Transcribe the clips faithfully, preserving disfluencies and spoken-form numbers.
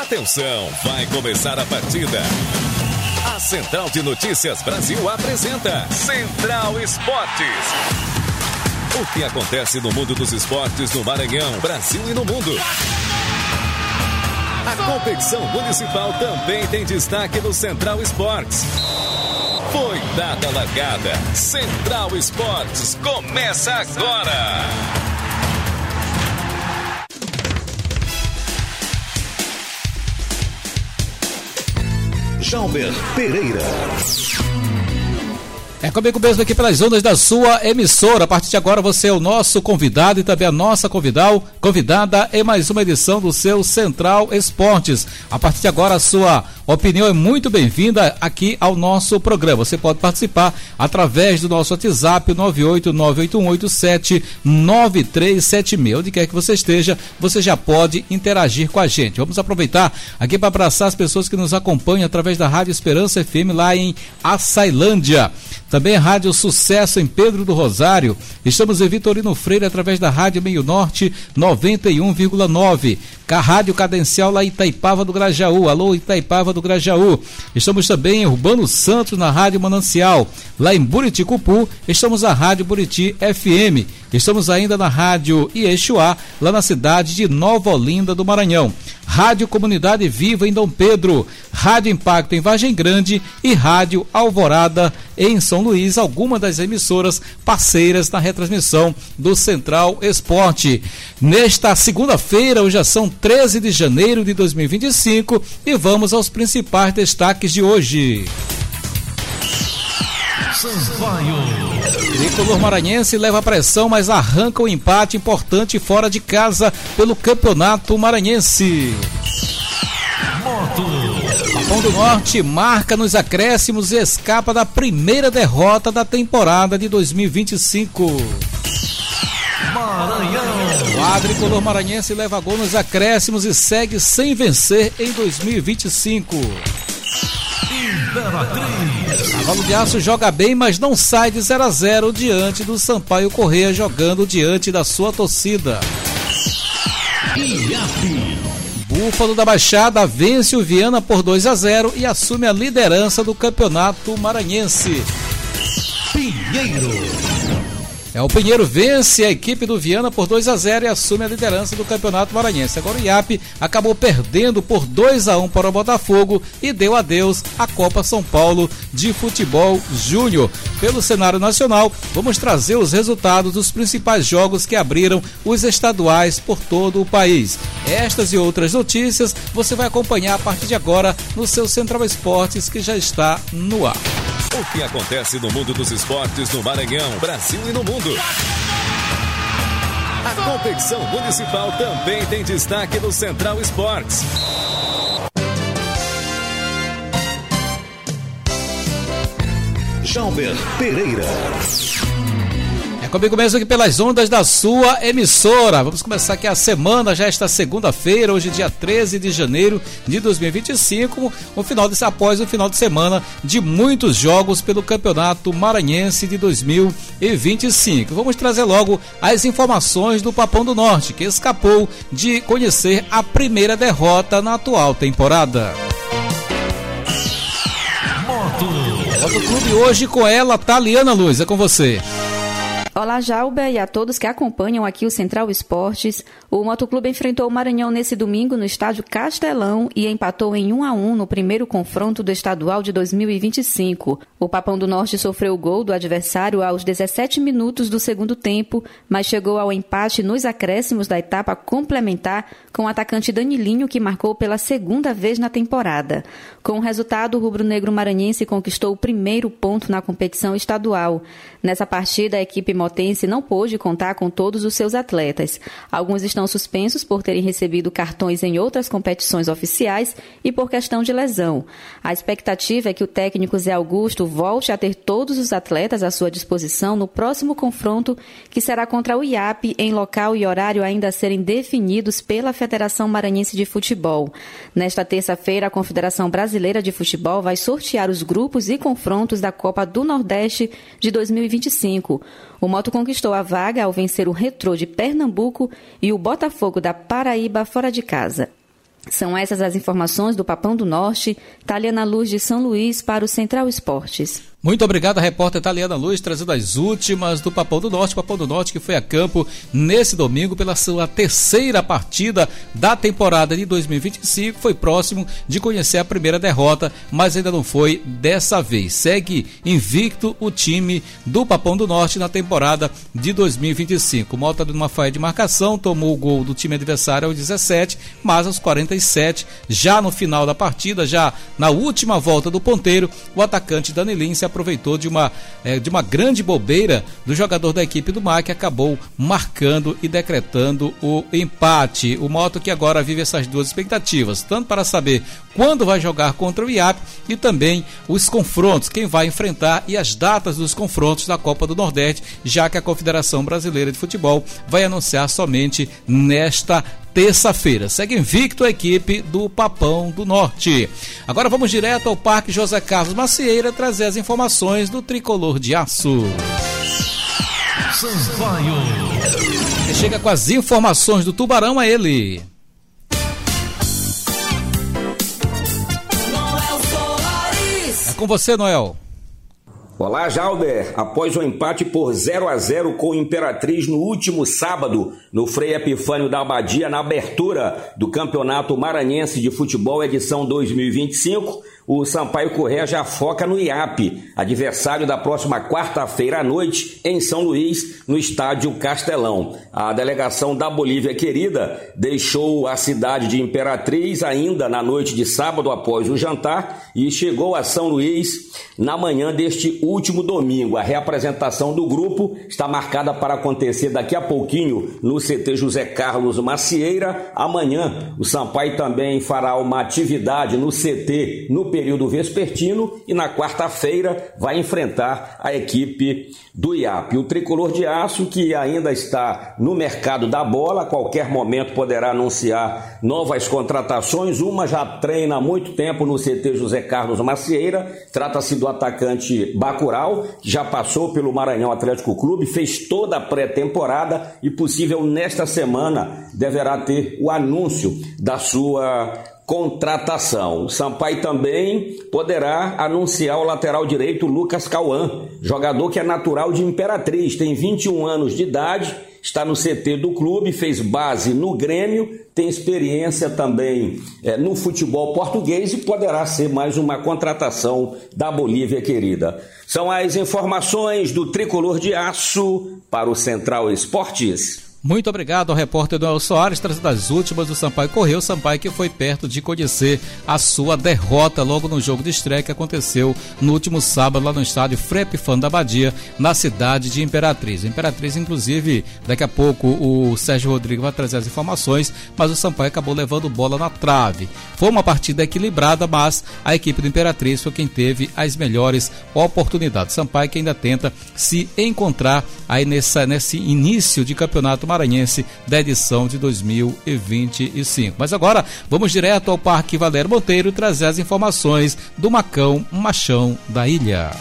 Atenção, vai começar a partida. A Central de Notícias Brasil apresenta Central Esportes. O que acontece no mundo dos esportes no Maranhão, Brasil e no mundo. A competição municipal também tem destaque no Central Esportes. Foi dada a largada. Central Esportes começa agora. Jalber Pereira. É comigo mesmo aqui pelas ondas da sua emissora. A partir de agora você é o nosso convidado e também a nossa convidal, convidada em mais uma edição do seu Central Esportes. A partir de agora a sua opinião é muito bem-vinda aqui ao nosso programa. Você pode participar através do nosso WhatsApp nove oito nove oito um oito sete nove três sete seis. Onde quer que você esteja, você já pode interagir com a gente. Vamos aproveitar aqui para abraçar as pessoas que nos acompanham através da Rádio Esperança F M lá em Açailândia. Também a Rádio Sucesso em Pedro do Rosário. Estamos em Vitorino Freire através da Rádio Meio Norte noventa e um vírgula nove. A Rádio Cadencial lá em Itaipava do Grajaú. Alô, Itaipava do Grajaú. Estamos também em Urbano Santos na Rádio Manancial. Lá em Buriticupu, estamos na Rádio Buriti F M. Estamos ainda na Rádio Iexuá, lá na cidade de Nova Olinda do Maranhão. Rádio Comunidade Viva em Dom Pedro, Rádio Impacto em Vargem Grande e Rádio Alvorada em São Luís, algumas das emissoras parceiras na retransmissão do Central Esporte. Nesta segunda-feira, hoje já são treze de janeiro de dois mil e vinte e cinco e vamos aos principais destaques de hoje. Tricolor maranhense leva pressão, mas arranca o um empate importante fora de casa pelo Campeonato Maranhense. Papão do Norte marca nos acréscimos e escapa da primeira derrota da temporada de dois mil e vinte e cinco. Maranhão. O Tricolor maranhense leva gol nos acréscimos e segue sem vencer em dois mil e vinte e cinco. Cavalo de Aço joga bem, mas não sai de zero a zero diante do Sampaio Corrêa, jogando diante da sua torcida. Búfalo da Baixada vence o Viana por dois a zero e assume a liderança do Campeonato Maranhense. Pinheiro. É, o Pinheiro vence a equipe do Viana por dois a zero e assume a liderança do Campeonato Maranhense. Agora o I A P acabou perdendo por dois a um para o Botafogo e deu adeus à Copa São Paulo de Futebol Júnior. Pelo cenário nacional, vamos trazer os resultados dos principais jogos que abriram os estaduais por todo o país. Estas e outras notícias você vai acompanhar a partir de agora no seu Central Esportes, que já está no ar. O que acontece no mundo dos esportes no Maranhão, Brasil e no mundo. A competição municipal também tem destaque no Central Esportes. Jalber Pereira. É comigo mesmo aqui pelas ondas da sua emissora. Vamos começar aqui a semana, já esta segunda-feira, hoje dia treze de janeiro de dois mil e vinte e cinco, o final desse, após o final de semana de muitos jogos pelo Campeonato Maranhense de dois mil e vinte e cinco. Vamos trazer logo as informações do Papão do Norte, que escapou de conhecer a primeira derrota na atual temporada. Moto Clube hoje com ela, Taliana Luz, é com você. Olá, Jalber, e a todos que acompanham aqui o Central Esportes. O Motoclube enfrentou o Maranhão nesse domingo no estádio Castelão e empatou em um a um no primeiro confronto do estadual de dois mil e vinte e cinco. O Papão do Norte sofreu o gol do adversário aos dezessete minutos do segundo tempo, mas chegou ao empate nos acréscimos da etapa complementar com o atacante Danilinho, que marcou pela segunda vez na temporada. Com o resultado, o rubro-negro maranhense conquistou o primeiro ponto na competição estadual. Nessa partida, a equipe motense não pôde contar com todos os seus atletas. Alguns estão suspensos por terem recebido cartões em outras competições oficiais e por questão de lesão. A expectativa é que o técnico Zé Augusto volte a ter todos os atletas à sua disposição no próximo confronto, que será contra o I A P em local e horário ainda a serem definidos pela Federação Maranhense de Futebol. Nesta terça-feira, a Confederação Brasileira de Futebol vai sortear os grupos e confrontos da Copa do Nordeste de dois mil e vinte e cinco. O Moto conquistou a vaga ao vencer o Retrô de Pernambuco e o Botafogo da Paraíba fora de casa. São essas as informações do Papão do Norte. Taliana Luz de São Luís para o Central Esportes. Muito obrigado, a repórter Taliana Luz, trazendo as últimas do Papão do Norte. Papão do Norte que foi a campo nesse domingo pela sua terceira partida da temporada de dois mil e vinte e cinco. Foi próximo de conhecer a primeira derrota, mas ainda não foi dessa vez. Segue invicto o time do Papão do Norte na temporada de dois mil e vinte e cinco. Mota de uma falha de marcação, tomou o gol do time adversário aos dezessete, mas aos quarenta e sete, já no final da partida, já na última volta do ponteiro, o atacante Danilinho se aproveitou de uma, é, de uma grande bobeira do jogador da equipe do M A, que acabou marcando e decretando o empate. O Moto que agora vive essas duas expectativas, tanto para saber quando vai jogar contra o I A P e também os confrontos, quem vai enfrentar e as datas dos confrontos da Copa do Nordeste, já que a Confederação Brasileira de Futebol vai anunciar somente nesta terça-feira. Segue invicto a equipe do Papão do Norte. Agora vamos direto ao Parque José Carlos Macieira trazer as informações do Tricolor de Aço. Sampaio. Quem chega com as informações do Tubarão é ele. É com você, Noel. Olá, Jalber. Após o empate por zero a zero com o Imperatriz no último sábado, no Frei Epifânio da Abadia, na abertura do Campeonato Maranhense de Futebol edição dois mil e vinte e cinco, o Sampaio Corrêa já foca no I A P, adversário da próxima quarta-feira à noite, em São Luís, no estádio Castelão. A delegação da Bolívia Querida deixou a cidade de Imperatriz ainda na noite de sábado após o jantar e chegou a São Luís na manhã deste último domingo. A reapresentação do grupo está marcada para acontecer daqui a pouquinho no C T José Carlos Macieira. Amanhã o Sampaio também fará uma atividade no C T no período vespertino e na quarta-feira vai enfrentar a equipe do I A P. O Tricolor de Aço, que ainda está no mercado da bola, a qualquer momento poderá anunciar novas contratações. Uma já treina há muito tempo no C T José Carlos Macieira. Trata-se do atacante Bacurau, que já passou pelo Maranhão Atlético Clube, fez toda a pré-temporada e possível nesta semana deverá ter o anúncio da sua contratação. O Sampaio também poderá anunciar o lateral direito Lucas Cauã, jogador que é natural de Imperatriz, tem vinte e um anos de idade, está no C T do clube, fez base no Grêmio, tem experiência também é, no futebol português e poderá ser mais uma contratação da Bolívia Querida. São as informações do Tricolor de Aço para o Central Esportes. Muito obrigado ao repórter Noel Soares, trazendo as últimas do Sampaio Corrêa. O Sampaio que foi perto de conhecer a sua derrota logo no jogo de estreia que aconteceu no último sábado lá no estádio Frei Epifânio da Abadia, na cidade de Imperatriz. Imperatriz, inclusive, daqui a pouco o Sérgio Rodrigues vai trazer as informações, mas o Sampaio acabou levando bola na trave. Foi uma partida equilibrada, mas a equipe do Imperatriz foi quem teve as melhores oportunidades. Sampaio que ainda tenta se encontrar aí nessa, nesse início de campeonato maranhense da edição de dois mil e vinte e cinco. Mas agora vamos direto ao Parque Valério Monteiro trazer as informações do Macão Machão da Ilha.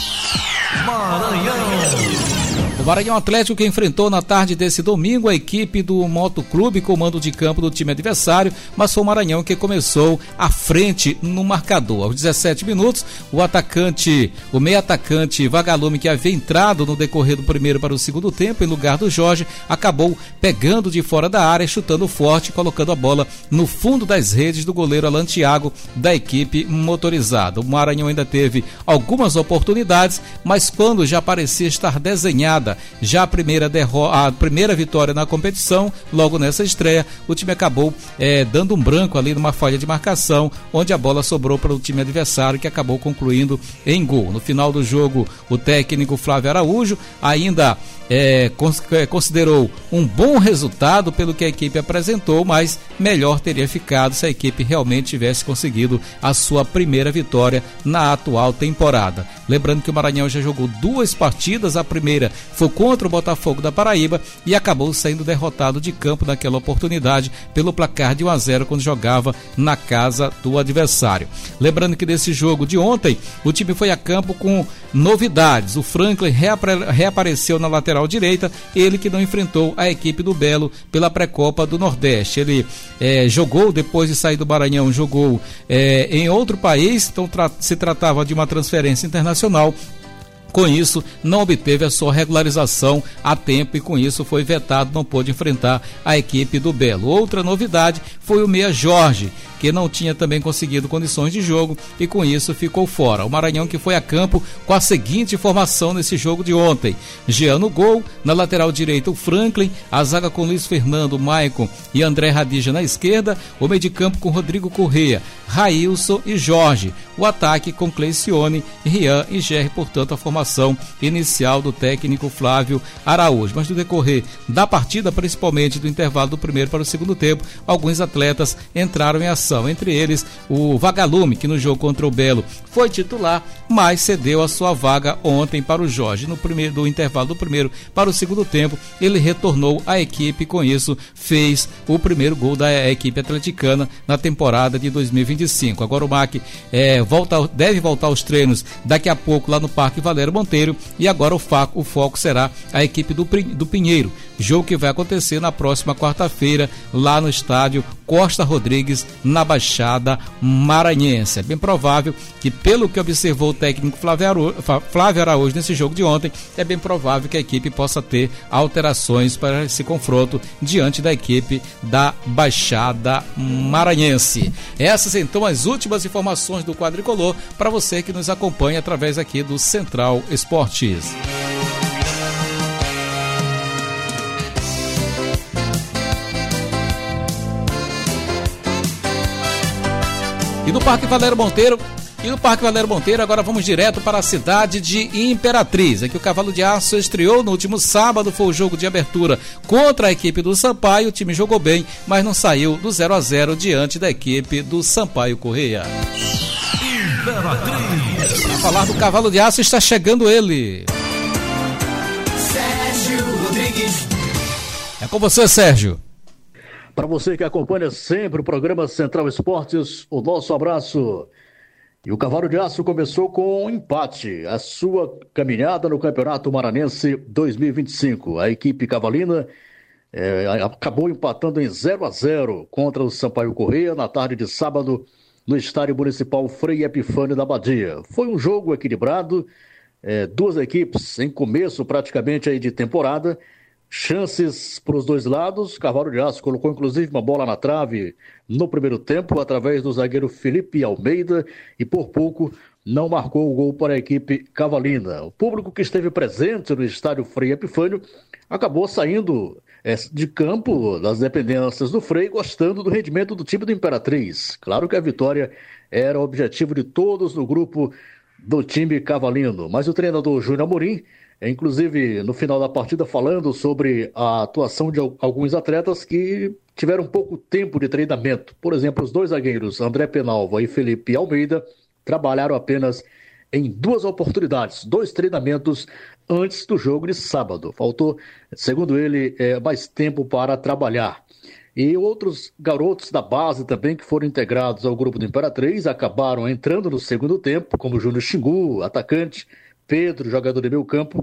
Maranhão. O Maranhão Atlético que enfrentou na tarde desse domingo a equipe do Motoclube, comando de campo do time adversário, mas foi o Maranhão que começou à frente no marcador. Aos dezessete minutos, o atacante, o meio atacante Vagalume, que havia entrado no decorrer do primeiro para o segundo tempo, em lugar do Jorge, acabou pegando de fora da área, chutando forte, colocando a bola no fundo das redes do goleiro Alan Thiago, da equipe motorizada. O Maranhão ainda teve algumas oportunidades, mas quando já parecia estar desenhada já a primeira, derro- a primeira vitória na competição, logo nessa estreia, o time acabou é, dando um branco ali numa falha de marcação, onde a bola sobrou para o time adversário, que acabou concluindo em gol. No final do jogo, o técnico Flávio Araújo ainda é, cons- considerou um bom resultado pelo que a equipe apresentou, mas melhor teria ficado se a equipe realmente tivesse conseguido a sua primeira vitória na atual temporada. Lembrando que o Maranhão já jogou duas partidas, a primeira foi contra o Botafogo da Paraíba e acabou sendo derrotado de campo naquela oportunidade pelo placar de um a zero quando jogava na casa do adversário. Lembrando que nesse jogo de ontem, o time foi a campo com novidades. O Franklin reapare- reapareceu na lateral direita, ele que não enfrentou a equipe do Belo pela pré-copa do Nordeste. Ele é, jogou, depois de sair do Maranhão, jogou é, em outro país, então tra- se tratava de uma transferência internacional. Com isso, não obteve a sua regularização a tempo e com isso foi vetado, não pôde enfrentar a equipe do Belo. Outra novidade foi o meia Jorge, que não tinha também conseguido condições de jogo e com isso ficou fora. O Maranhão que foi a campo com a seguinte formação nesse jogo de ontem: Jean no gol, na lateral direita o Franklin, a zaga com Luiz Fernando, Maicon e André Radija na esquerda, o meio de campo com Rodrigo Corrêa, Railson e Jorge, o ataque com Cleicione, Rian e Gerry, portanto a formação inicial do técnico Flávio Araújo. Mas no decorrer da partida, principalmente do intervalo do primeiro para o segundo tempo, alguns atletas entraram em ação, entre eles o Vagalume, que no jogo contra o Belo foi titular, mas cedeu a sua vaga ontem para o Jorge. No primeiro, do intervalo do primeiro para o segundo tempo, ele retornou à equipe e com isso fez o primeiro gol da equipe atleticana na temporada de dois mil e vinte e cinco. Agora o M A C é, volta, deve voltar aos treinos daqui a pouco lá no Parque Valério Monteiro e agora o, fa- o foco será a equipe do, do Pinheiro, jogo que vai acontecer na próxima quarta-feira lá no estádio Costa Rodrigues, na Baixada Maranhense. É bem provável que, pelo que observou o técnico Flávio Araújo, Flávio Araújo nesse jogo de ontem, é bem provável que a equipe possa ter alterações para esse confronto diante da equipe da Baixada Maranhense. Essas então as últimas informações do quadricolor para você que nos acompanha através aqui do Central Esportes. E no Parque Valério Monteiro, e no Parque Valério Monteiro, agora vamos direto para a cidade de Imperatriz. Aqui o Cavalo de Aço estreou no último sábado, foi o jogo de abertura contra a equipe do Sampaio. O time jogou bem, mas não saiu do zero a zero diante da equipe do Sampaio Corrêa. Imperatriz. Para falar do Cavalo de Aço está chegando ele. Sérgio Rodrigues. É com você, Sérgio. Para você que acompanha sempre o programa Central Esportes, o nosso abraço. E o Cavalo de Aço começou com um empate, a sua caminhada no Campeonato Maranhense dois mil e vinte e cinco. A equipe cavalina é, acabou empatando em zero a zero contra o Sampaio Corrêa na tarde de sábado no Estádio Municipal Frei Epifânio da Badia. Foi um jogo equilibrado, é, duas equipes em começo praticamente aí de temporada, chances para os dois lados. Cavalo de Aço colocou inclusive uma bola na trave no primeiro tempo através do zagueiro Felipe Almeida e por pouco não marcou o gol para a equipe cavalina. O público que esteve presente no estádio Frei Epifânio acabou saindo é, de campo das dependências do Frei, gostando do rendimento do time do Imperatriz. Claro que a vitória era o objetivo de todos no grupo do time cavalino, mas o treinador Júnior Amorim, inclusive no final da partida, falando sobre a atuação de alguns atletas que tiveram pouco tempo de treinamento. Por exemplo, os dois zagueiros, André Penalva e Felipe Almeida, trabalharam apenas em duas oportunidades, dois treinamentos antes do jogo de sábado. Faltou, segundo ele, é, mais tempo para trabalhar. E outros garotos da base também que foram integrados ao grupo do Imperatriz acabaram entrando no segundo tempo, como Júnior Xingu, atacante, Pedro, jogador de meio campo,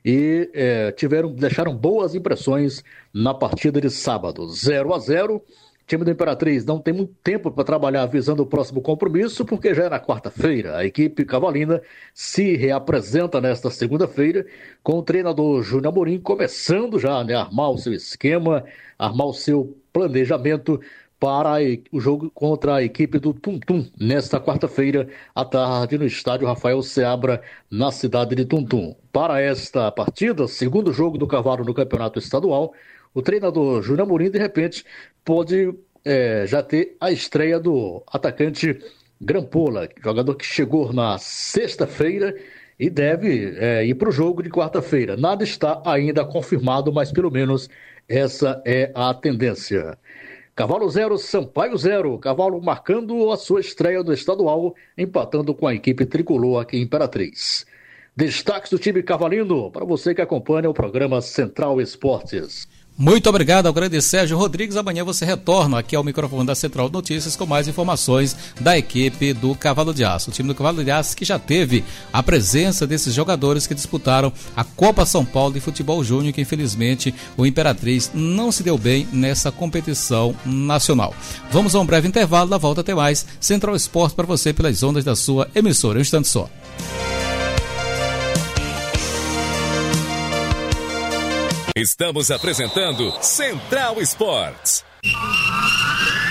e é, tiveram, deixaram boas impressões na partida de sábado. zero a zero. O time do Imperatriz não tem muito tempo para trabalhar visando o próximo compromisso, porque já é na quarta-feira. A equipe cavalina se reapresenta nesta segunda-feira com o treinador Júnior Amorim começando já, né, a armar o seu esquema, armar o seu planejamento para o jogo contra a equipe do Tum Tum, nesta quarta-feira à tarde no estádio Rafael Seabra, na cidade de Tum Tum. Para esta partida, segundo jogo do Cavalo no campeonato estadual, o treinador Júnior Amorim, de repente, pode é, já ter a estreia do atacante Grampola, jogador que chegou na sexta-feira e deve é, ir para o jogo de quarta-feira. Nada está ainda confirmado, mas pelo menos essa é a tendência. Cavalo zero, Sampaio zero. Cavalo marcando a sua estreia do estadual, empatando com a equipe tricolor aqui em Imperatriz. destaques do time Cavalino, para você que acompanha o programa Central Esportes. Muito obrigado ao grande Sérgio Rodrigues. Amanhã você retorna aqui ao microfone da Central Notícias com mais informações da equipe do Cavalo de Aço. O time do Cavalo de Aço que já teve a presença desses jogadores que disputaram a Copa São Paulo de Futebol Júnior, que infelizmente o Imperatriz não se deu bem nessa competição nacional. Vamos a um breve intervalo, na volta até mais. Central Esporte para você pelas ondas da sua emissora. Um instante só. Estamos apresentando Central Esportes.